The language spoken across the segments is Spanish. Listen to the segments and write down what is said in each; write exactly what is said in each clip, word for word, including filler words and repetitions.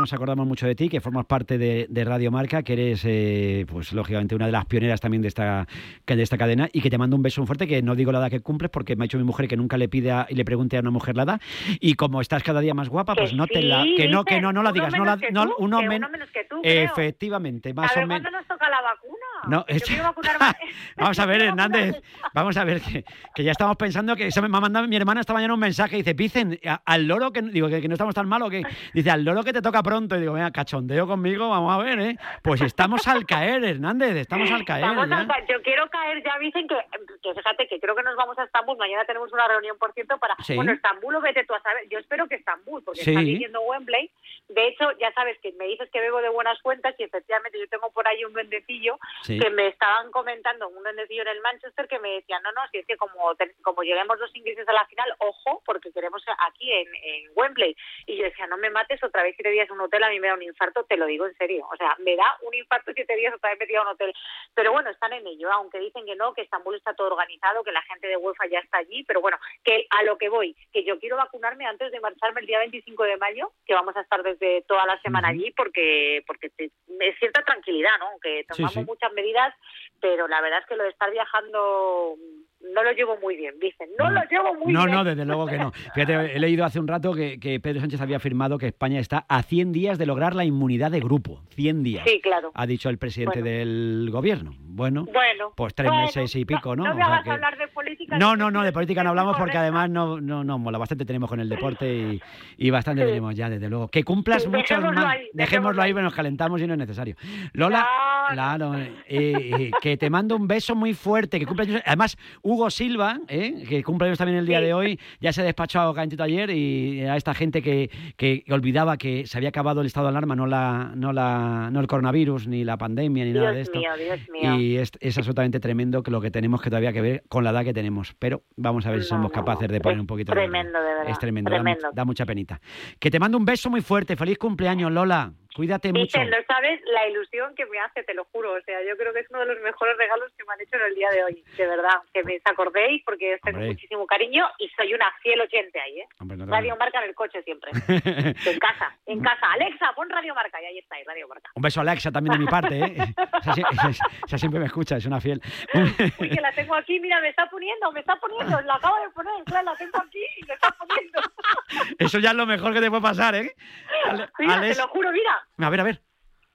nos acordamos mucho de ti, que formas parte de, de Radio Marca, que eres, eh, pues lógicamente, una de las pioneras también de esta, de esta cadena, y que te mando un beso muy fuerte, que no digo la edad que cumples, porque me ha dicho mi mujer que nunca le pide a, y le pregunte a una mujer la edad, y como estás cada día más guapa, pues no sí, te la... Que no, que no, no la digas. Uno, no la, menos, no, tú, uno, men- men- uno menos que tú, creo. Efectivamente, más a ver, o menos. ¿cuándo nos toca la vacuna? No, Yo es... quiero vacunarme. Vamos a ver, Hernández, vamos a ver, que, que ya estamos pensando que... Eso me ha mandado mi hermana esta mañana un mensaje, dice, Vicen, a- al loro que... Digo, que, que no estamos tan mal, ¿o qué? Dice, al loro que te toca pronto. Y digo, venga, cachondeo conmigo, vamos a ver, ¿eh? Pues estamos al caer, Hernández, estamos al caer. Vamos ya. a ca- yo quiero caer, ya dicen que, que fíjate que creo que nos vamos a Estambul, mañana tenemos una reunión, por cierto, para... Sí. Bueno, Estambul o vete tú a saber, yo espero que Estambul, porque Sí. están diciendo Wembley. De hecho, ya sabes que me dices que bebo de buenas cuentas y efectivamente yo tengo por ahí un duendecillo Sí. que me estaban comentando, un duendecillo en el Manchester que me decía, no, no, si es que como, te- como lleguemos los ingleses a la final, ojo, porque queremos aquí en, en Wembley. Y yo decía, no me mates otra vez siete días en un hotel, a mí me da un infarto, te lo digo en serio. O sea, me da un infarto siete días otra vez metida en un hotel. Pero bueno, están en ello, aunque dicen que no, que Estambul está todo organizado, que la gente de UEFA ya está allí, pero bueno, que a lo que voy, que yo quiero vacunarme antes de marcharme el día veinticinco de mayo, que vamos a estar desde toda la semana allí, porque porque te- es cierta tranquilidad, ¿no? Que tomamos Sí, sí. muchas medidas, pero la verdad es que lo de estar viajando no lo llevo muy bien, dicen, no lo llevo muy No, bien. no, desde luego que no. Fíjate, he leído hace un rato que, que Pedro Sánchez había afirmado que España está a cien días de lograr la inmunidad de grupo. cien días. Sí, claro. Ha dicho el presidente Bueno. del gobierno. Bueno, Bueno, pues tres bueno, meses y pico, ¿no? No, O me sea hagas que- hablar de política. No, que no, no, estoy- de política no estoy hablamos porque correcta. además no, no, no, mola, bastante tenemos con el deporte y, y bastante Sí. tenemos ya, desde luego. Que cumplas Sí, muchos dejémoslo más. ahí, Dejémoslo dejémoslo ahí, ahí. pero nos calentamos y no es necesario. Lola, Claro. claro, eh, eh, que te mando un beso muy fuerte, que cumpleaños. Además, Hugo Silva, eh, que cumpleaños también el día Sí. de hoy, ya se despachó a calentito ayer y a esta gente que, que olvidaba que se había acabado el estado de alarma, no la, no la, no el coronavirus, ni la pandemia, ni nada de Dios esto. mío, Dios mío. Y es, es absolutamente tremendo que lo que tenemos que todavía que ver con la edad que tenemos. Pero vamos a ver si No, somos no, capaces de es poner un poquito de orden. tremendo, de verdad, Es tremendo, da, tremendo. mu- da mucha penita. Que te mando un beso muy fuerte. Feliz cumpleaños, Lola. Cuídate mucho. Dicen, no sabes la ilusión que me hace, te lo juro. O sea, yo creo que es uno de los mejores regalos que me han hecho en el día de hoy. De verdad, que me acordéis porque os tengo Hombre. muchísimo cariño y soy una fiel oyente ahí, ¿eh? Hombre, no te Radio vayas. Marca en el coche siempre. En casa, en casa. Alexa, pon Radio Marca y ahí está, Radio Marca. Un beso a Alexa también de mi parte, ¿eh? Esa, sie- esa- esa siempre me escucha, es una fiel. Uy, que la tengo aquí, mira, me está poniendo, me está poniendo, la acabo de poner, claro, la tengo aquí y me está poniendo. Eso ya es lo mejor que te puede pasar, ¿eh? Ale- Mira, Alex- te lo juro, mira. A ver, a ver.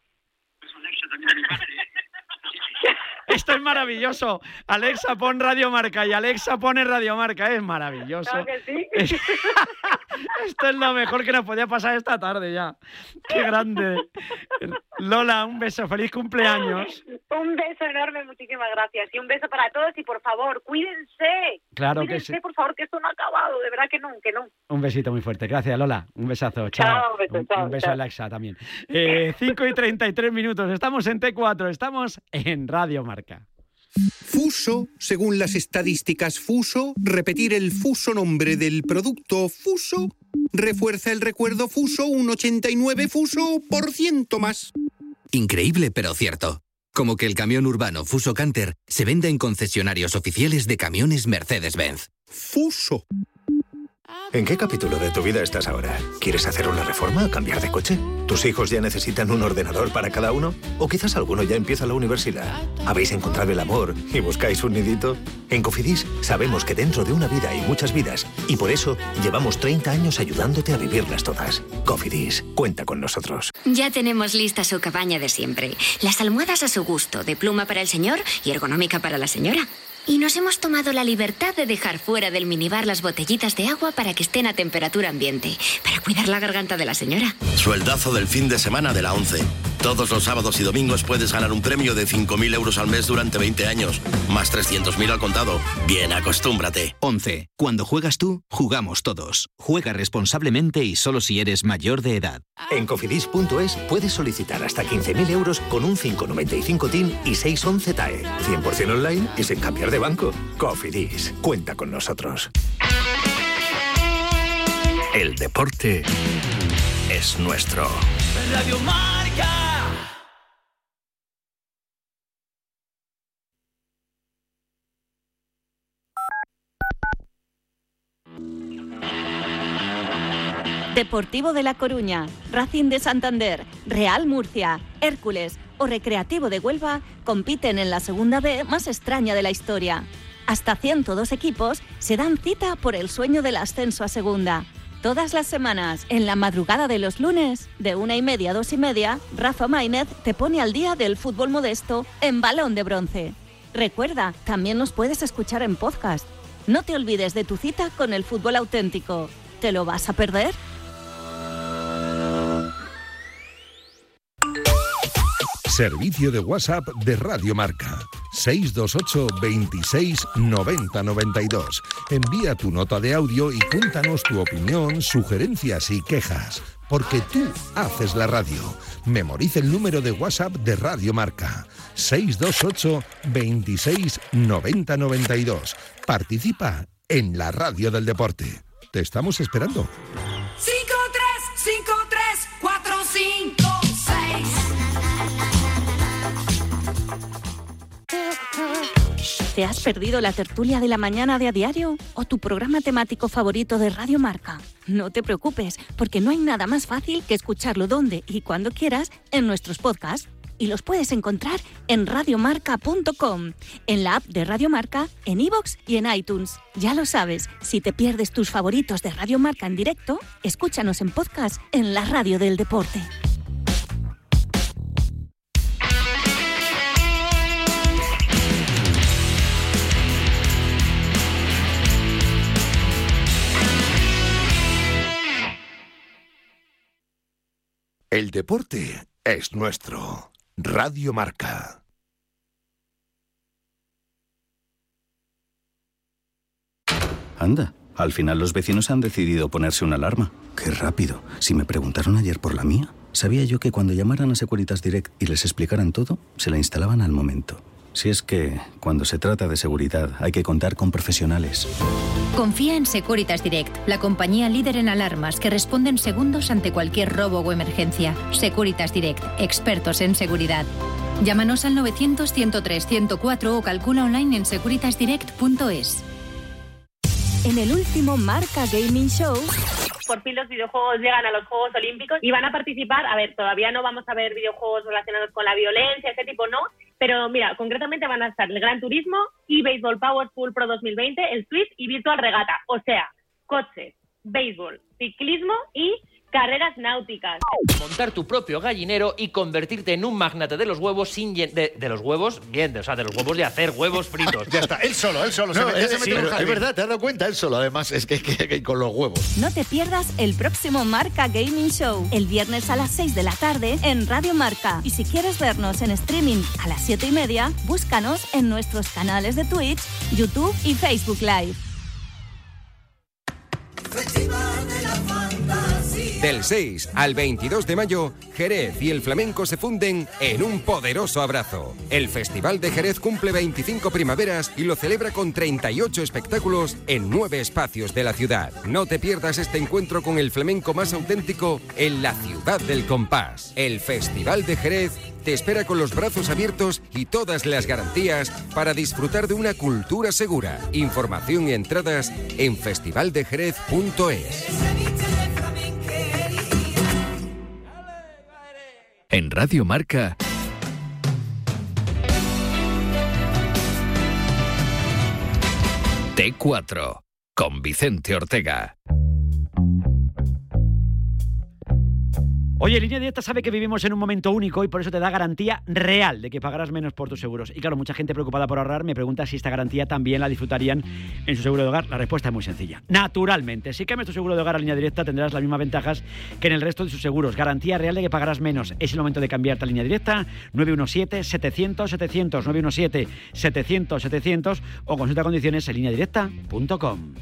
Esto es maravilloso. Alexa, pon Radio Marca y Alexa pone Radio Marca. Es maravilloso. Claro que sí. Es- Esto es lo mejor que nos podía pasar esta tarde ya. Qué grande. Lola, un beso. Feliz cumpleaños. Un beso enorme, muchísimas gracias. Y un beso para todos y por favor, cuídense. Claro que cuídense, sí. por favor, que esto no ha acabado. De verdad que no, que no. Un besito muy fuerte. Gracias, Lola. Un besazo. Chao. Chao, beso, un, chao, un beso chao. a Alexa también. Eh, cinco y treinta y tres minutos. Estamos en T cuatro. Estamos en Radio Marca. Fuso, según las estadísticas Fuso, repetir el fuso nombre del producto Fuso refuerza el recuerdo Fuso un ochenta y nueve Fuso por ciento más. Increíble, pero cierto. Como que el camión urbano Fuso Canter se vende en concesionarios oficiales de camiones Mercedes-Benz. Fuso. ¿En qué capítulo de tu vida estás ahora? ¿Quieres hacer una reforma o cambiar de coche? ¿Tus hijos ya necesitan un ordenador para cada uno? ¿O quizás alguno ya empieza la universidad? ¿Habéis encontrado el amor y buscáis un nidito? En Cofidis sabemos que dentro de una vida hay muchas vidas y por eso llevamos treinta años ayudándote a vivirlas todas. Cofidis, cuenta con nosotros. Ya tenemos lista su cabaña de siempre. Las almohadas a su gusto, de pluma para el señor y ergonómica para la señora. Y nos hemos tomado la libertad de dejar fuera del minibar las botellitas de agua para que estén a temperatura ambiente, para cuidar la garganta de la señora. Sueldazo del fin de semana de la ONCE. Todos los sábados y domingos puedes ganar un premio de cinco mil euros al mes durante veinte años, más trescientos mil al contado. Bien, acostúmbrate. once. Cuando juegas tú, jugamos todos. Juega responsablemente y solo si eres mayor de edad. En cofidis punto es puedes solicitar hasta quince mil euros con un cinco noventa y cinco T I N y seiscientos once T A E. cien por ciento online y sin cambiar de banco. Cofidis, cuenta con nosotros. El deporte es nuestro. Radio Marca. Deportivo de La Coruña, Racing de Santander, Real Murcia, Hércules o Recreativo de Huelva compiten en la segunda B más extraña de la historia. Hasta ciento dos equipos se dan cita por el sueño del ascenso a segunda. Todas las semanas, en la madrugada de los lunes, de una y media a dos y media, Rafa Maínez te pone al día del fútbol modesto en Balón de Bronce. Recuerda, también nos puedes escuchar en podcast. No te olvides de tu cita con el fútbol auténtico. ¿Te lo vas a perder? Servicio de WhatsApp de Radio Marca. seis dos ocho, veintiséis, noventa, noventa y dos. Envía tu nota de audio y cuéntanos tu opinión, sugerencias y quejas. Porque tú haces la radio. Memoriza el número de WhatsApp de Radio Marca. seis dos ocho, veintiséis, noventa, noventa y dos. Participa en la radio del deporte. Te estamos esperando. cinco tres cinco tres cuatro cinco seis. ¿Te has perdido la tertulia de la mañana de A Diario o tu programa temático favorito de Radio Marca? No te preocupes, porque no hay nada más fácil que escucharlo donde y cuando quieras en nuestros podcasts. Y los puedes encontrar en radiomarca punto com, en la app de Radio Marca, en iVoox y en iTunes. Ya lo sabes, si te pierdes tus favoritos de Radio Marca en directo, escúchanos en podcast en la radio del deporte. El deporte es nuestro. Radio Marca. Anda, al final los vecinos han decidido ponerse una alarma. ¡Qué rápido! Si me preguntaron ayer por la mía, sabía yo que cuando llamaran a Securitas Direct y les explicaran todo, se la instalaban al momento. Si es que, cuando se trata de seguridad, hay que contar con profesionales. Confía en Securitas Direct, la compañía líder en alarmas que responde en segundos ante cualquier robo o emergencia. Securitas Direct, expertos en seguridad. Llámanos al novecientos, ciento tres, ciento cuatro o calcula online en securitas direct punto es. En el último Marca Gaming Show... Por fin los videojuegos llegan a los Juegos Olímpicos y van a participar, a ver, todavía no vamos a ver videojuegos relacionados con la violencia, ese tipo no, pero mira, concretamente van a estar el Gran Turismo y Baseball Powerful Pro dos mil veinte, el Switch y Virtual Regata, o sea, coches, béisbol, ciclismo y carreras náuticas. Montar tu propio gallinero y convertirte en un magnate de los huevos sin llen- de, de los huevos, bien, de, o sea, de los huevos de hacer huevos fritos. Ya está, él solo, él solo. No, se, es, se sí, mete en un es jardín. verdad, te has dado cuenta él solo. Además, es que, que, que con los huevos. No te pierdas el próximo Marca Gaming Show, el viernes a las seis de la tarde en Radio Marca. Y si quieres vernos en streaming a las siete y media, búscanos en nuestros canales de Twitch, YouTube y Facebook Live. Del seis al veintidós de mayo, Jerez y el flamenco se funden en un poderoso abrazo. El Festival de Jerez cumple veinticinco primaveras y lo celebra con treinta y ocho espectáculos en nueve espacios de la ciudad. No te pierdas este encuentro con el flamenco más auténtico en la ciudad del compás. El Festival de Jerez te espera con los brazos abiertos y todas las garantías para disfrutar de una cultura segura. Información y entradas en festival de jerez punto es. En Radio Marca, T cuatro, con Vicente Ortega. Oye, Línea Directa sabe que vivimos en un momento único y por eso te da garantía real de que pagarás menos por tus seguros. Y claro, mucha gente preocupada por ahorrar me pregunta si esta garantía también la disfrutarían en su seguro de hogar. La respuesta es muy sencilla. Naturalmente, si cambias tu seguro de hogar a Línea Directa tendrás las mismas ventajas que en el resto de sus seguros. Garantía real de que pagarás menos. Es el momento de cambiarte a Línea Directa. nueve uno siete, setecientos, setecientos, nueve uno siete, setecientos, setecientos o consulta condiciones en línea directa punto com.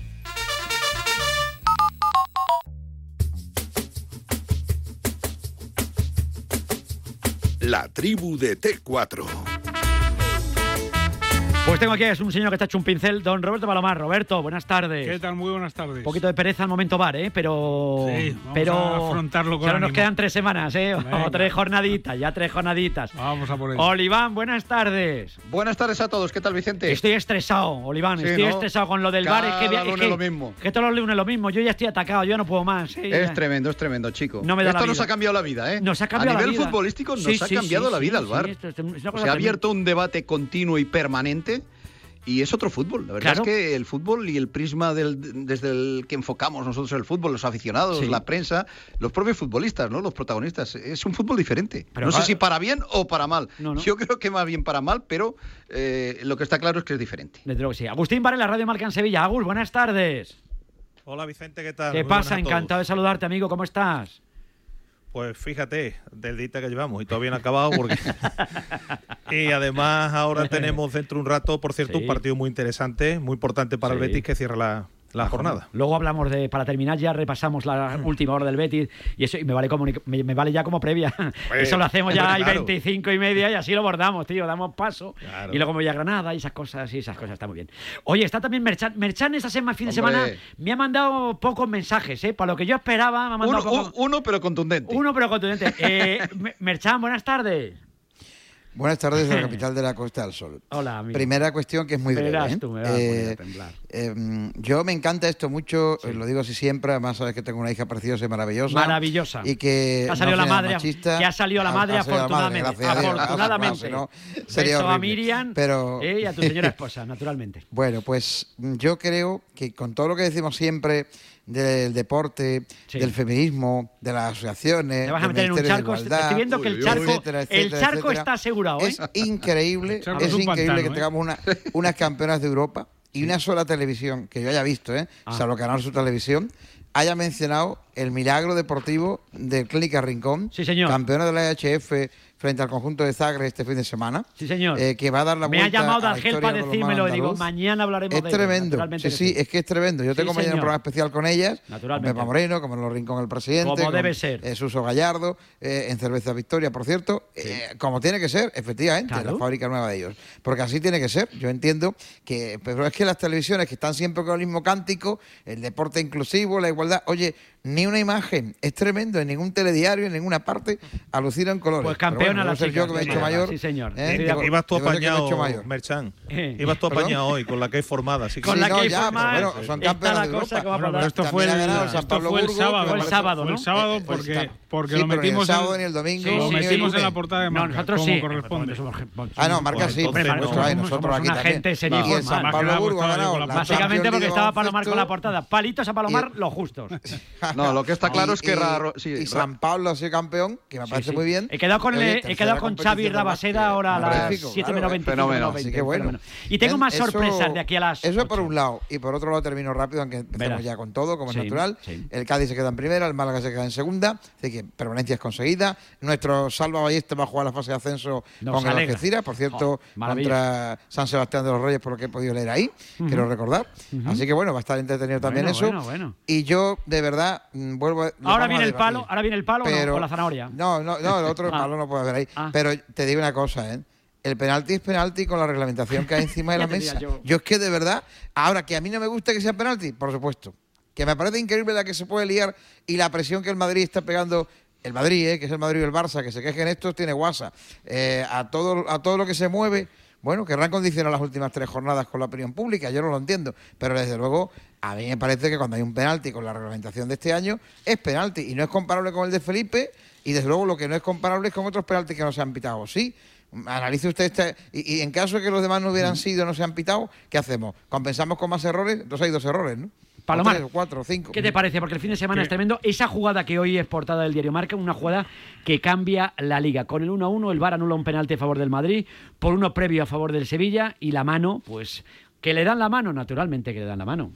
La tribu de T cuatro. Pues tengo aquí es un señor que está hecho un pincel, don Roberto Palomar. Roberto, buenas tardes. ¿Qué tal? Muy buenas tardes. Un poquito de pereza al momento bar, ¿eh? Pero... Sí, vamos pero a afrontarlo con solo nos ánimo. quedan tres semanas, ¿eh? Venga. O tres jornaditas, ya tres jornaditas. Vamos a por ello. Oliván, buenas tardes. Buenas tardes a todos. ¿Qué tal, Vicente? Estoy estresado, Oliván. Sí, estoy ¿no? estresado con lo del Cada bar. Es que, es lunes que, lo mismo. que todos los lunes lo mismo. Yo ya estoy atacado, yo no puedo más. ¿eh? Es Ya. tremendo, es tremendo, chico. No me da Esto la nos vida. ha cambiado la vida, ¿eh? Nos ha cambiado a nivel la vida. futbolístico nos Sí, ha sí, cambiado sí, la vida sí, el bar. sí, esto es una cosa Se ha tremenda. abierto un debate continuo y permanente. Y es otro fútbol. La verdad Claro. es que el fútbol y el prisma del, desde el que enfocamos nosotros el fútbol, los aficionados, Sí. la prensa, los propios futbolistas, ¿no? Los protagonistas. Es un fútbol diferente. Pero no va- sé si para bien o para mal. No, no. Yo creo que más bien para mal, pero eh, lo que está claro es que es diferente. Desde luego que sí. Agustín Bar en la Radio Marca en Sevilla. Agus, buenas tardes. Hola Vicente, ¿qué tal? ¿Qué Muy pasa? buenas a todos. Encantado de saludarte, amigo. ¿Cómo estás? Pues fíjate, del día que llevamos y todavía no ha acabado porque... y además ahora tenemos dentro de un rato, por cierto, Sí. un partido muy interesante, muy importante para Sí. el Betis que cierra la, la jornada. Luego hablamos de, para terminar ya repasamos la última hora del Betis y eso y me vale como me, me vale ya como previa. Eso lo hacemos ya hay claro. veinticinco y media y así lo bordamos, tío, damos paso. Claro. Y luego me voy a Granada y esas cosas, y esas cosas está muy bien. Oye, está también Merchan. Merchan esta semana, fin de Hombre. semana, me ha mandado pocos mensajes, ¿eh? Para lo que yo esperaba, me ha mandado Uno, pocos- uno, pero contundente. uno pero contundente. Eh, Me- Merchan, buenas tardes. Buenas tardes de la capital de la Costa del Sol. Hola, amigo. Primera cuestión que es muy breve. Verás ¿eh? tú, me vas a poner a Eh, temblar. eh, yo me encanta esto mucho, eh, lo digo así siempre, además sabes que tengo una hija preciosa y maravillosa. Maravillosa. Y que Que ha salido no la sea madre, machista. que ha salido la Ha- madre ha salido la madre, afortunadamente. gracias a Dios. afortunadamente. Si no, sería Beso a horrible. Miriam Pero... eh, y a tu señora esposa, naturalmente. Bueno, pues yo creo que con todo lo que decimos siempre del deporte, Sí. del feminismo, de las asociaciones, Te vas a del meter en un Ministerio de charco. Igualdad, Estoy viendo que el uy, charco, etcétera, el etcétera, charco etcétera, está asegurado, ¿eh? Es increíble, El charco es es un increíble pantano, que ¿eh? tengamos una, unas campeonas de Europa y una sola televisión que yo haya visto, ¿eh? Ah. salvo Canal Sur Televisión, haya mencionado el milagro deportivo del Clínica Rincón, Sí, señor. campeona de la E H F frente al conjunto de Zagreb este fin de semana. Sí, señor. eh, que va a dar la Me ha vuelta llamado a la D'Angel historia para del balonmano decírmelo y digo, andaluz. mañana hablaremos Es de ello, tremendo, naturalmente sí, que sí, es que es tremendo. Yo Sí, tengo mañana señor. un programa especial con ellas, Naturalmente. Pepa Moreno, como en Los Rincón el Presidente, Como con, debe ser. eh, Suso Gallardo, eh, en Cerveza Victoria, por cierto, eh, como tiene que ser, efectivamente, Claro. la fábrica nueva de ellos. Porque así tiene que ser. Yo entiendo que, pero es que las televisiones que están siempre con el mismo cántico, el deporte inclusivo, la igualdad, oye, ni una imagen, es tremendo, en ningún telediario, en ninguna parte, alucina en colores. Pues Pero campeona bueno, la debo ser chica, yo que me he sí, hecho mayor. sí, señor. ¿eh? Sí, Debo- Ibas tú debo ser que me he hecho apañado, mayor. Merchan. Eh. Ibas tú ¿Perdón? apañado hoy con la que es formada. Así que Con Sí, la no, que ya, forma, pero bueno, son está campeones la de cosa Europa. que va a Bueno, pasar. pero esto También fue el, ha ganado el San esto Pablo fue el Burgos, sábado. que Fue el me sábado, Fue ¿no? el sábado Eh, pues porque, está- porque sí, lo pero ni el metimos sábado en, ni el domingo. Sí, lo sí, metimos sí. en la portada de No, Marca, nosotros como sí. corresponde. Somos- Ah, no, Marca Pues sí, entonces por no. supuesto, hay somos- nosotros somos aquí una también. gente seria y Y el formal. San Pablo Más que Burgos ha nada, ganado con la la Básicamente Champions porque League de estaba Palomar con la baloncesto. portada. Palitos a Palomar, los justos. No, lo que está claro Y- es que... y, raro, sí, y ra- San Pablo ha sido campeón, que me Sí, parece sí. muy bien. He quedado con, Oye, el, he tercera quedado con competición Xavi de Rabaseda básquet, ahora a las magnífico, siete claro, menos eh. veinticinco. Fenómeno. menos veinte, Así que bueno. fenómeno. Y tengo ¿Ven? más Eso- sorpresas de aquí a las Eso por ocho. un lado. Y por otro lado termino rápido, aunque empecemos Verás. ya con todo, como Sí, es natural. sí. El Cádiz se queda en primera, el Málaga se queda en segunda. Así que permanencia es conseguida. Nuestro Salva Ballesta va a jugar la fase de ascenso Nos con el alegra. Algeciras, por cierto, Oh, maravilla. contra San Sebastián de los Reyes, por lo que he podido leer ahí, Ujú. quiero recordar. Ujú. Así que bueno, va a estar entretenido también Bueno, eso. bueno, bueno. Y yo, de verdad, mm, vuelvo a... lo Ahora vamos a viene el debatir. palo, ahora viene el palo o no, Pero- con la zanahoria. No, no, no, el otro Ah. palo no puede haber ahí. Ah. Pero te digo una cosa, ¿eh? El penalti es penalti con la reglamentación que hay encima de la Ya te diría mesa. yo. Yo es que de verdad, ahora que a mí no me gusta que sea penalti, por supuesto. Que me parece increíble la que se puede liar y la presión que el Madrid está pegando. El Madrid, ¿eh? Que es el Madrid y el Barça, que se quejen estos, tiene guasa. Eh, a, todo, a todo lo que se mueve, bueno, querrán condicionar las últimas tres jornadas con la opinión pública, yo no lo entiendo. Pero desde luego, a mí me parece que cuando hay un penalti con la reglamentación de este año, es penalti. Y no es comparable con el de Felipe, y desde luego lo que no es comparable es con otros penaltis que no se han pitado. Sí, analice usted este, y, y en caso de que los demás no hubieran sido, no se han pitado, ¿qué hacemos? ¿Compensamos con más errores? Entonces hay dos errores, ¿no? Palomar, O tres, o cuatro, o cinco. ¿qué te parece? Porque el fin de semana ¿Qué? es tremendo. Esa jugada que hoy es portada del diario Marca, una jugada que cambia la Liga. Con el uno a uno, el V A R anula un penalti a favor del Madrid, por uno previo a favor del Sevilla, y la mano, pues, que le dan la mano, naturalmente que le dan la mano.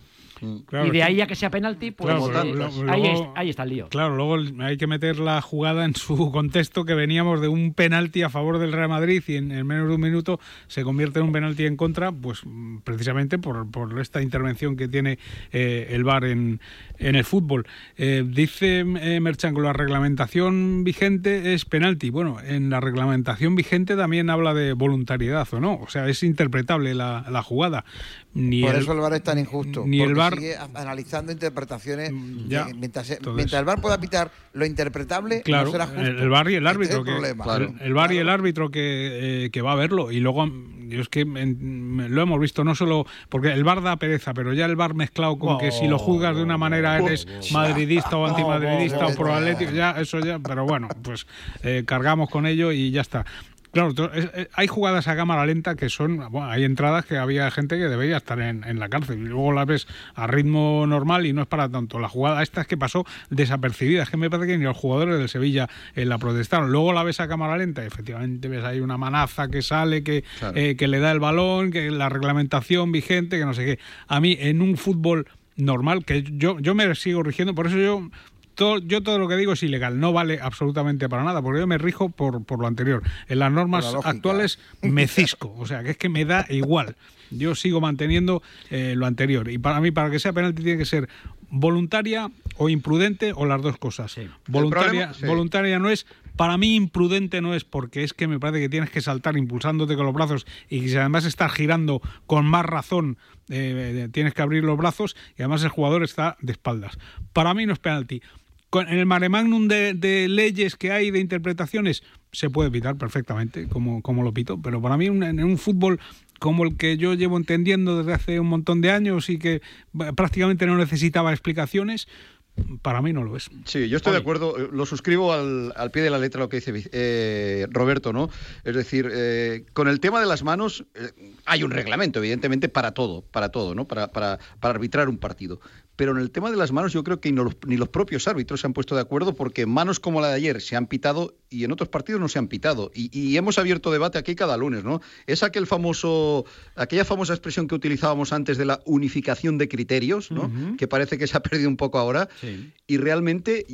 Claro, y de ahí a que sea penalti, pues claro, eh, lo, lo, ahí, luego, es, ahí está el lío. Claro, luego hay que meter la jugada en su contexto, que veníamos de un penalti a favor del Real Madrid y en, en menos de un minuto se convierte en un penalti en contra, pues precisamente por, por esta intervención que tiene eh, el V A R en, en el fútbol. Eh, dice eh, Merchan que la reglamentación vigente es penalti. Bueno, en la reglamentación vigente también habla de voluntariedad, ¿o no? O sea, es interpretable la, la jugada. Ni Por el, eso el V A R es tan injusto. Ni el V A R sigue analizando interpretaciones. Ya, de, mientras, entonces, mientras el V A R pueda pitar lo interpretable, claro, no será justo. El, el V A R y el árbitro. Este es el, que, claro, el, el V A R y el árbitro que, eh, que va a verlo. Y luego, yo es que en, lo hemos visto no solo. Porque el V A R da pereza, pero ya el V A R mezclado con oh, que si lo juzgas de una manera eres oh, madridista o antimadridista oh, oh, o pro atlético, ya, eso ya. Pero bueno, pues eh, cargamos con ello y ya está. Claro, hay jugadas a cámara lenta que son, bueno, hay entradas que había gente que debería estar en, en la cárcel y luego las ves a ritmo normal y no es para tanto. La jugada esta es que pasó desapercibida, es que me parece que ni los jugadores del Sevilla eh, la protestaron. Luego la ves a cámara lenta y efectivamente ves ahí una manaza que sale, que, claro. eh, que le da el balón, que la reglamentación vigente, que no sé qué. A mí en un fútbol normal, que yo, yo me sigo rigiendo, por eso yo... Todo, yo todo lo que digo es ilegal, no vale absolutamente para nada, porque yo me rijo por, por lo anterior. En las normas actuales me cisco, o sea, que es que me da igual. Yo sigo manteniendo eh, lo anterior. Y para mí, para que sea penalti, tiene que ser voluntaria o imprudente o las dos cosas. Sí. Voluntaria, problema, sí. voluntaria no es, para mí imprudente no es, porque es que me parece que tienes que saltar impulsándote con los brazos y si además estás girando con más razón, eh, tienes que abrir los brazos y además el jugador está de espaldas. Para mí no es penalti. En el mare magnum de, de leyes que hay, de interpretaciones, se puede pitar perfectamente, como, como lo pito, pero para mí un, en un fútbol como el que yo llevo entendiendo desde hace un montón de años y que prácticamente no necesitaba explicaciones, para mí no lo es. Sí, yo estoy Oye. de acuerdo, lo suscribo al, al pie de la letra lo que dice eh, Roberto, ¿no? Es decir, eh, con el tema de las manos eh, hay un reglamento, evidentemente, para todo, para todo, ¿no? Para, para, para arbitrar un partido. Pero en el tema de las manos yo creo que no, ni los propios árbitros se han puesto de acuerdo porque manos como la de ayer se han pitado y en otros partidos no se han pitado. Y, y hemos abierto debate aquí cada lunes, ¿no? Es aquel famoso, aquella famosa expresión que utilizábamos antes de la unificación de criterios, ¿no? Uh-huh. Que parece que se ha perdido un poco ahora. Sí. Y realmente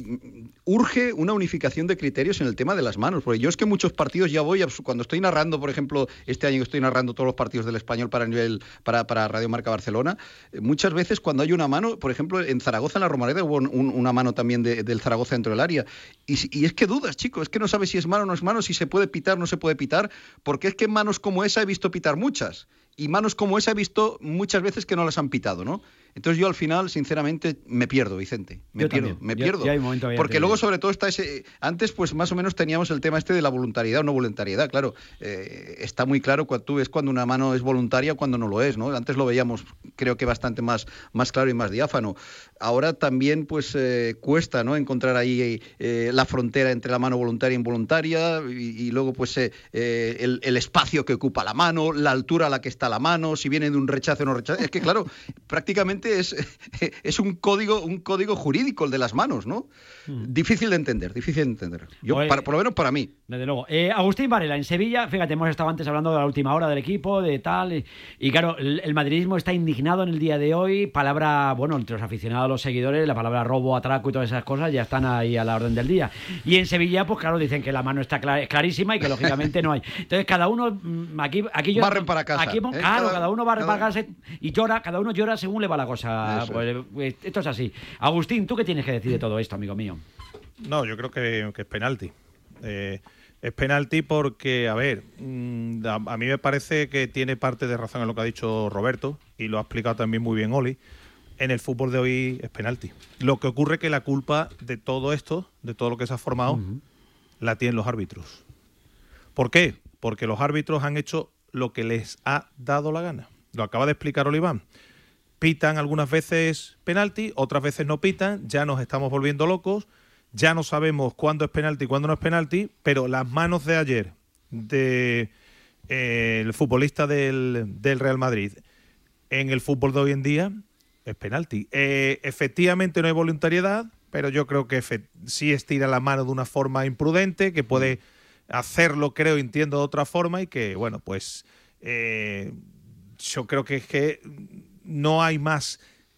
urge una unificación de criterios en el tema de las manos. Porque yo es que muchos partidos ya voy, cuando estoy narrando, por ejemplo, este año que estoy narrando todos los partidos del Español para nivel para, para Radio Marca Barcelona, muchas veces cuando hay una mano, por ejemplo, en Zaragoza, en la Romareda, hubo un, una mano también de, del Zaragoza dentro del área. Y, y es que dudas, chicos, es que no sabes si es mano o no es mano, si se puede pitar o no se puede pitar, porque es que manos como esa he visto pitar muchas. Y manos como esa he visto muchas veces que no las han pitado, ¿no? Entonces yo al final, sinceramente, me pierdo, Vicente. Me yo pierdo, también. me pierdo. Yo, yo porque luego, sobre todo, está ese... Antes, pues, más o menos teníamos el tema este de la voluntariedad o no voluntariedad. Claro, eh, está muy claro cuando tú ves cuando una mano es voluntaria o cuando no lo es, ¿no? Antes lo veíamos, creo que bastante más, más claro y más diáfano. Ahora también, pues, eh, cuesta, ¿no? Encontrar ahí eh, la frontera entre la mano voluntaria e involuntaria y, y luego, pues, eh, eh, el, el espacio que ocupa la mano, la altura a la que está la mano, si viene de un rechazo o no rechazo. Es que, claro, prácticamente es, es un código un código jurídico el de las manos, ¿no? Mm. Difícil de entender, difícil de entender. Yo, Oye, para, por lo menos para mí. Desde luego. Eh, Agustín Varela, en Sevilla, fíjate, hemos estado antes hablando de la última hora del equipo, de tal, y, y claro, el, el madridismo está indignado en el día de hoy, palabra, bueno, entre los aficionados, los seguidores, la palabra robo, atraco y todas esas cosas ya están ahí a la orden del día. Y en Sevilla, pues claro, dicen que la mano está clar, clarísima y que lógicamente no hay. Entonces cada uno, aquí, aquí yo... Barren para casa. Aquí, ¿eh? Claro, cada, cada uno barre para casa y llora, cada uno llora según le va la cosa. Pues, pues, esto es así. Agustín, ¿tú qué tienes que decir de todo esto, amigo mío? No, yo creo que, que es penalti. Eh, es penalti porque, a ver, a, a mí me parece que tiene parte de razón en lo que ha dicho Roberto y lo ha explicado también muy bien Oli. En el fútbol de hoy es penalti. Lo que ocurre es que la culpa de todo esto, de todo lo que se ha formado, uh-huh. la tienen los árbitros. ¿Por qué? Porque los árbitros han hecho lo que les ha dado la gana. Lo acaba de explicar Oliván. Pitan algunas veces penalti, otras veces no pitan, ya nos estamos volviendo locos, ya no sabemos cuándo es penalti y cuándo no es penalti, pero las manos de ayer del de, eh, futbolista del, del Real Madrid en el fútbol de hoy en día es penalti. Eh, efectivamente no hay voluntariedad, pero yo creo que efe- sí estira la mano de una forma imprudente, que puede hacerlo, creo, entiendo, de otra forma y que, bueno, pues eh, yo creo que es que no hay más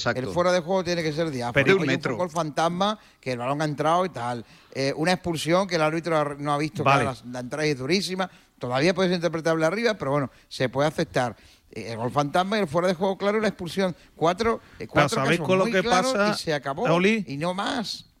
Exacto. El fuera de juego tiene que ser diáfano. Pero un Oye, metro. un poco el fantasma, que el balón ha entrado y tal. Eh, una expulsión que el árbitro no ha visto, Vale. claro, la, la entrada es durísima. Todavía puede ser interpretable arriba, pero bueno, se puede aceptar. Eh, el gol fantasma y el fuera de juego claro y la expulsión. Cuatro, eh, cuatro ¿sabéis casos con lo muy que claros pasa, y se acabó. Oli? Y no más.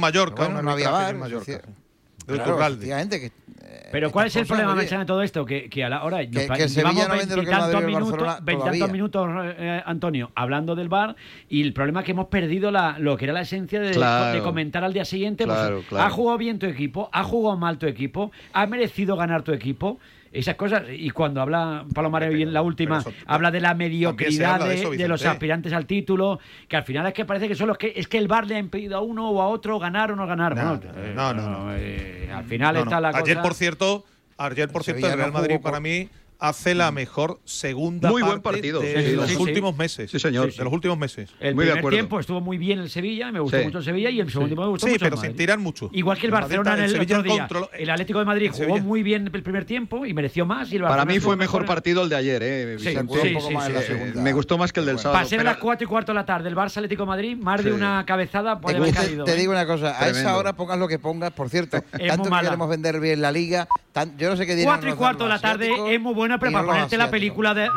Mallorca, Bueno, una no había arbitraje bar. en Mallorca. es decir, De claro, Iturralde. efectivamente, que Pero ¿cuál es el estas problema, cosas, Merchan, de todo esto? Que, que a la hora Que- que el Sevilla no vende lo que el Madrid o el minutos, Barcelona veintitantos todavía. minutos eh, Antonio, hablando del V A R, y el problema es que hemos perdido la, lo que era la esencia de, Claro. de comentar al día siguiente. Pues, Claro, claro. ¿ha jugado bien tu equipo? ¿Ha jugado mal tu equipo? ¿Ha merecido ganar tu equipo? Esas cosas, y cuando habla Palomares en la última, eso- habla de la también se mediocridad habla de de, eso, de los Vicente. aspirantes al título, que al final es que parece que son los que es que el V A R le ha impedido a uno o a otro ganar o no ganar. No, Bueno, no, eh, no, no, no. eh, al final No, está no. la Ayer, cosa. por cierto, ayer, por cierto, Sevilla el Real no Madrid jugó para con- mí hace la mejor segunda Muy buen parte partido. de Sí, sí, los sí, sí. últimos meses. Sí, señor. De los últimos meses. El Muy de primer acuerdo. tiempo estuvo muy bien el Sevilla, me gustó Sí. mucho el Sevilla, y el segundo tiempo me gustó Sí, mucho pero el sin Madrid. tirar mucho. Igual que el El Madrid Barcelona en está- el el Sevilla otro día. controló- El Atlético de Madrid el jugó Sevilla. muy bien el primer tiempo y mereció más. Y el Para Barcelona mí fue estuvo mejor partido el de ayer, ¿eh? Sí, Vicente? sí, un poco sí, más sí, en la sí. segunda. Me gustó más que el del Bueno. sábado. Pasé a pero- las cuatro y cuarto de la tarde, el Barça Atlético de Madrid, más de Sí. una cabezada puede Es haber que te, caído. te ¿eh? digo una cosa, a Tremendo. esa hora pongas lo que pongas, por cierto, muy tanto que mala. queremos vender bien la liga, tan- yo no sé qué dirán Cuatro y los cuarto de la tarde asiáticos es muy buena, pero y para los ponerte la asiáticos. película de